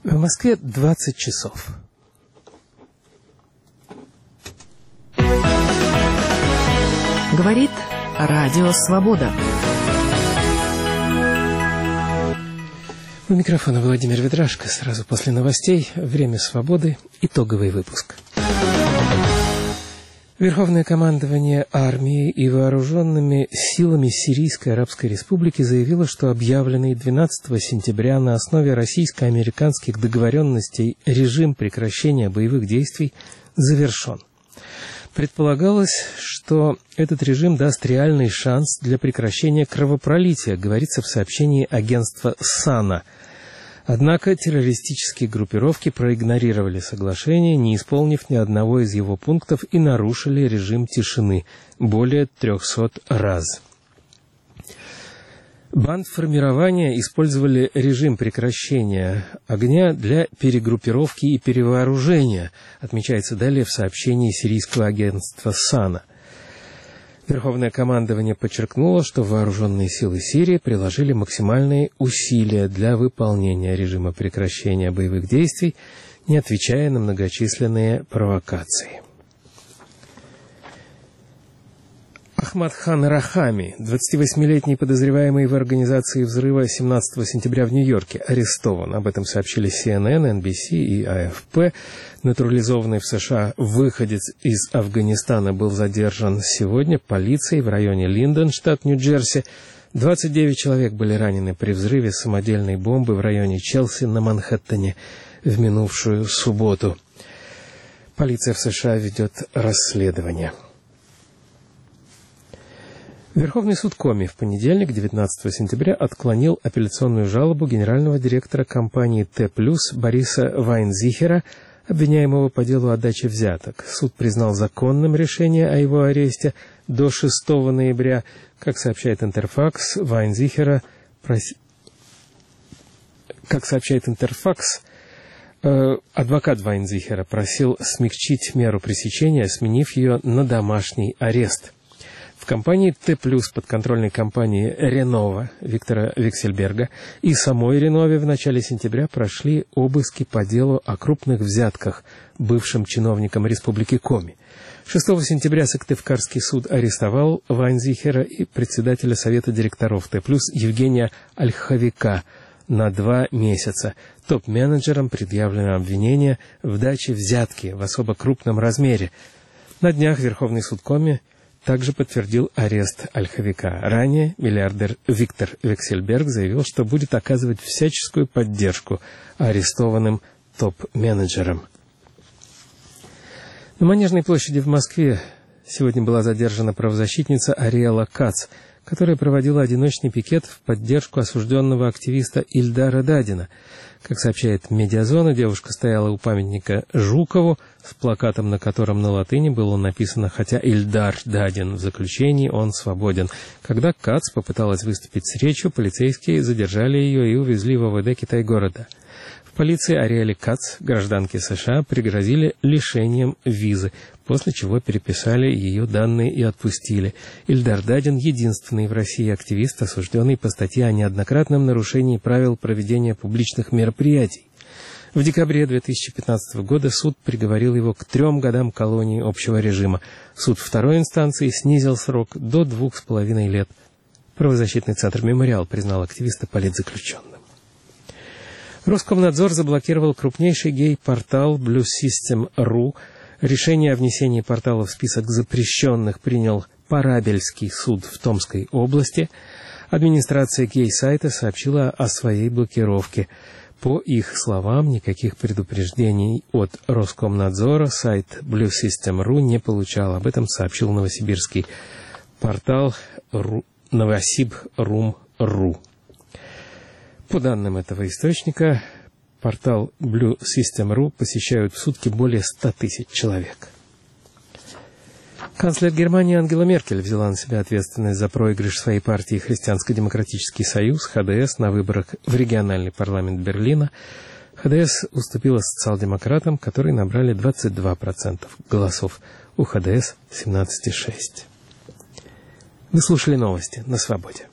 В Москве 20 часов. Говорит Радио Свобода. У микрофона Владимир Ведрашко. Сразу после новостей «Время свободы». Итоговый выпуск. Верховное командование армией и вооруженными силами Сирийской Арабской Республики заявило, что объявленный 12 сентября на основе российско-американских договоренностей режим прекращения боевых действий завершен. Предполагалось, что этот режим даст реальный шанс для прекращения кровопролития, говорится в сообщении агентства САНА. Однако террористические группировки проигнорировали соглашение, не исполнив ни одного из его пунктов, и нарушили режим тишины более 300 раз. Бандформирования использовали режим прекращения огня для перегруппировки и перевооружения, отмечается далее в сообщении сирийского агентства САНА. Верховное командование подчеркнуло, что вооруженные силы Сирии приложили максимальные усилия для выполнения режима прекращения боевых действий, не отвечая на многочисленные провокации. Ахмад Хан Рахами, 28-летний подозреваемый в организации взрыва 17 сентября в Нью-Йорке, арестован. Об этом сообщили CNN, NBC и АФП. Натурализованный в США выходец из Афганистана был задержан сегодня полицией в районе Линдон, штат Нью-Джерси. 29 человек были ранены при взрыве самодельной бомбы в районе Челси на Манхэттене в минувшую субботу. Полиция в США ведет расследование. Верховный суд Коми в понедельник, 19 сентября, отклонил апелляционную жалобу генерального директора компании Т+, Бориса Вайнзихера, обвиняемого по делу о даче взяток. Суд признал законным решение о его аресте до 6 ноября. Как сообщает Интерфакс, адвокат Вайнзихера просил смягчить меру пресечения, сменив ее на домашний арест. В компании Т+, подконтрольной компании Ренова Виктора Виксельберга и самой Ренове в начале сентября прошли обыски по делу о крупных взятках бывшим чиновникам Республики Коми. 6 сентября Сыктывкарский суд арестовал Вайнзихера и председателя Совета директоров Т+, Евгения Ольховика на 2 месяца. Топ-менеджерам предъявлено обвинение в даче взятки в особо крупном размере. На днях Верховный суд Коми также подтвердил арест Ольховика. Ранее миллиардер Виктор Виксельберг заявил, что будет оказывать всяческую поддержку арестованным топ-менеджерам. На Манежной площади в Москве сегодня была задержана правозащитница Ариэла Кац, которая проводила одиночный пикет в поддержку осужденного активиста Ильдара Дадина. Как сообщает «Медиазона», девушка стояла у памятника Жукову с плакатом, на котором на латыни было написано «Хотя Ильдар Дадин в заключении, он свободен». Когда Кац попыталась выступить с речью, полицейские задержали ее и увезли в ОВД Китай-города. В полиции Ариэле Кац, гражданке США, пригрозили лишением визы, после чего переписали ее данные и отпустили. Ильдар Дадин — единственный в России активист, осужденный по статье о неоднократном нарушении правил проведения публичных мероприятий. В декабре 2015 года суд приговорил его к 3 годам колонии общего режима. Суд второй инстанции снизил срок до 2,5 лет. Правозащитный центр «Мемориал» признал активиста политзаключенным. Роскомнадзор заблокировал крупнейший гей-портал Blue System.ru. Решение о внесении портала в список запрещенных принял Парабельский суд в Томской области. Администрация гей-сайта сообщила о своей блокировке. По их словам, никаких предупреждений от Роскомнадзора сайт Blue System.ru не получал. Об этом сообщил новосибирский портал Новосиб.ру. По данным этого источника, портал Blue System.ru посещают в сутки более 100 тысяч человек. Канцлер Германии Ангела Меркель взяла на себя ответственность за проигрыш своей партии Христианско-демократический союз, ХДС, на выборах в региональный парламент Берлина. ХДС уступила социал-демократам, которые набрали 22% голосов. У ХДС 17,6%. Вы слушали новости на Свободе.